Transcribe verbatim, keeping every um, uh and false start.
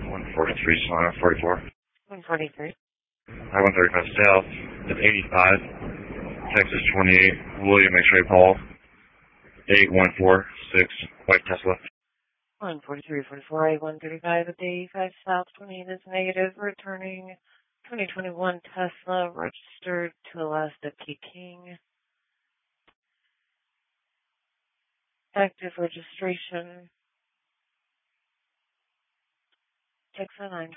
one forty-three, Solana forty-four. one forty-three. I one thirty-five South, at eighty-five, Texas twenty-eight, William X-Ray Paul, eight one four six, White Tesla. one forty-three forty-four, eight one thirty-five at eighty-five South, twenty-eight is negative, returning twenty twenty-one Tesla, registered to Alaska Peking. Active registration. Six oh nine.